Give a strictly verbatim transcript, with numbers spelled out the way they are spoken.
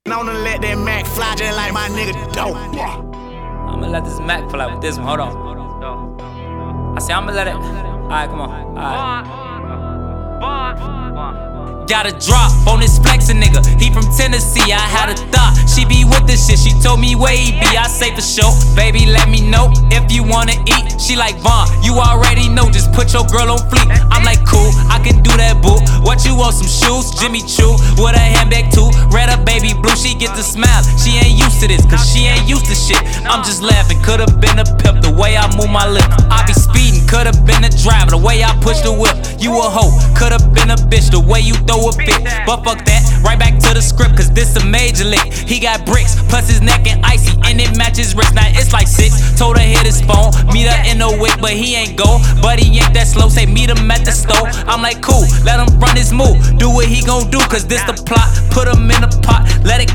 I'ma let that Mac fly just like my nigga dope. I'ma let this Mac fly with this one. Hold on. I say I'ma let it. Alright, come on. Alright. Got a drop on this flexin' nigga. He from Tennessee, I had a thought she be with this shit. She told me where he be, I say for sure. Baby, let me know if you wanna eat. She like, Vaughn, you already know, just put your girl on fleek. I'm like, cool, I can do that, boo. What you want, some shoes? Jimmy Choo with a handbag too. Red or baby blue, she get the smile. She ain't used to this, cause she ain't used to shit. I'm just laughing, could've been a pimp the way I move my lip. I be speeding, could've been a driver the way I push the whip. You a hoe, could've been a bitch the way you throw a fit. But fuck that, right back to the script, cause this a major lick. He got bricks, plus his neck and icy, and it matches wrist. Now it's like six, told her hit his phone, meet her in the wick, but he ain't go. But he ain't that slow, say meet him at the stove. I'm like, cool, let him run his move, do what he gon' do, cause this the plot. Put him in a pot, let it